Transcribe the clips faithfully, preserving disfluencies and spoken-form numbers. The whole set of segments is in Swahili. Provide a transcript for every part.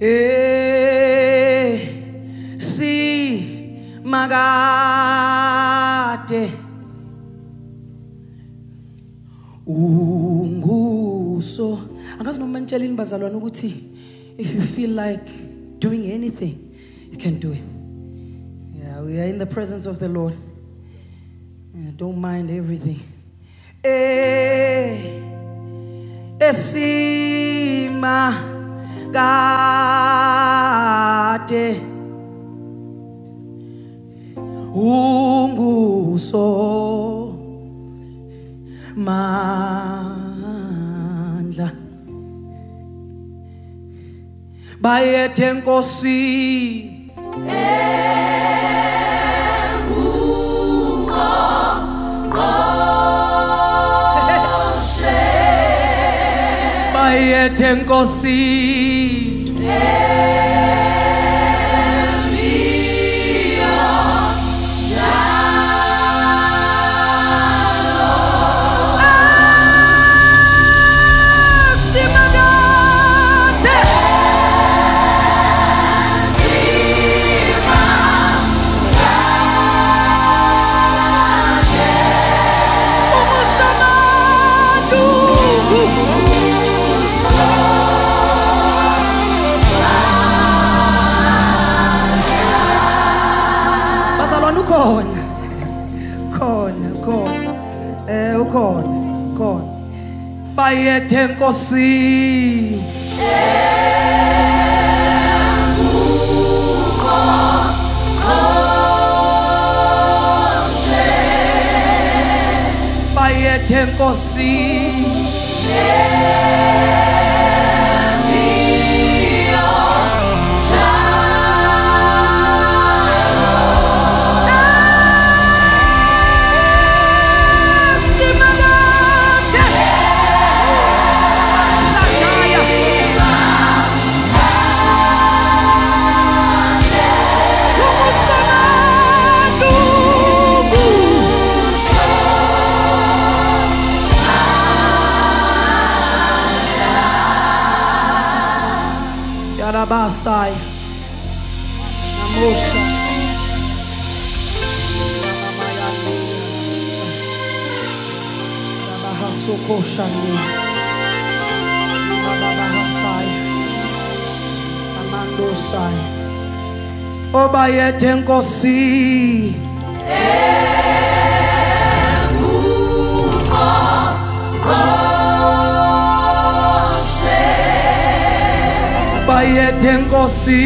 Eh si magate unguso angazi noma nitshelini bazalwane ukuthi if you feel like doing anything you can do it. Yeah, we are in the presence of the Lord. Yeah, don't mind everything. Eh esima gate unguso mandla bayethe Nkosi bayethe Nkosi Khona khona khona eh ukhona khona bayethe Nkosi bayethe Nkosi Basai Namosha Bahasokoshangi Babahasai Amandosai Obayethe Nkosi bayethe Nkosi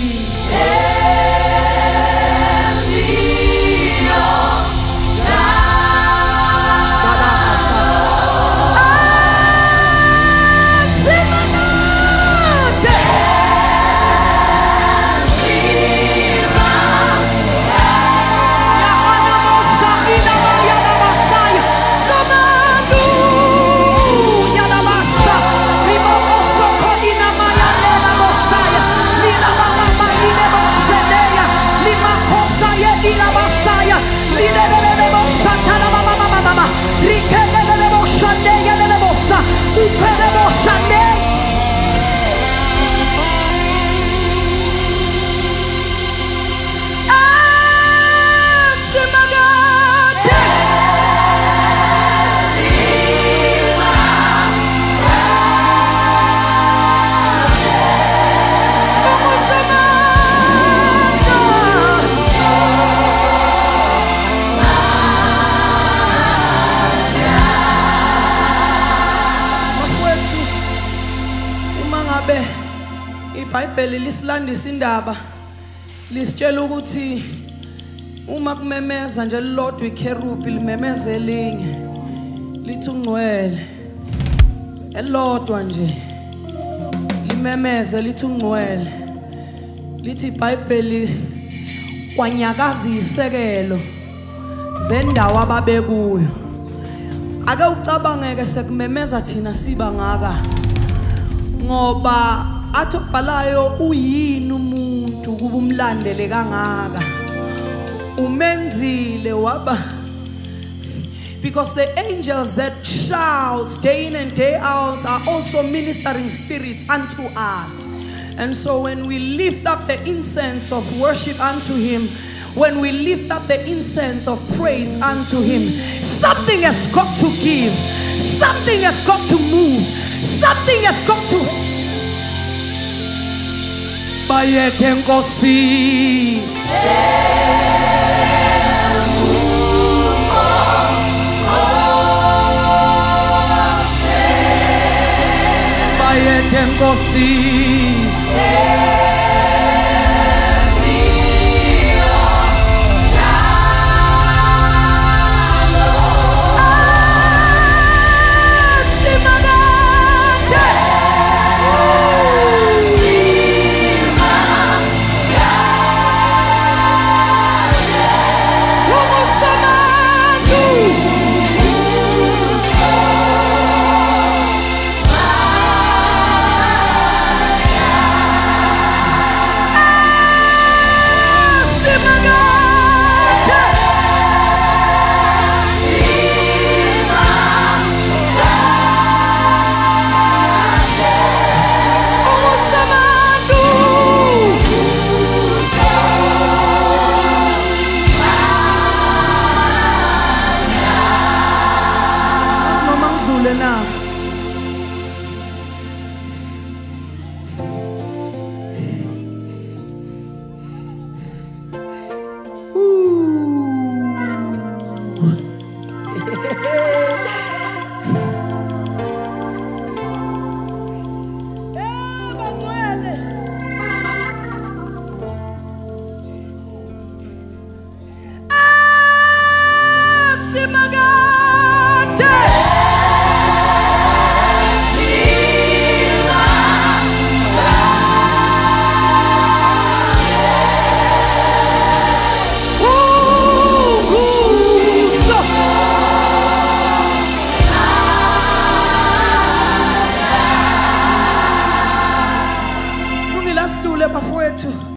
iBhayibheli lisilandisa indaba lisitshela ukuthi uma kumemeza nje lilodwa ikherubi limemeza elinye lithi ungcwele elodwa nje limemeze lithi ungcwele lithi iBhayibheli kwanyakaza isekelo zendawo ababekuyo ake ucabangeke sekumemeza thina siba ngaka ngoba athi ubhalayo uyini umuntu kuba umlandele kangaka umenzile waba Because the angels that shout day in and day out are also ministering spirits unto us. And so when we lift up the incense of worship unto him, when we lift up the incense of praise unto him, something has got to give, something has got to move, something has got to. Bayete Nkosi, Bayete Nkosi.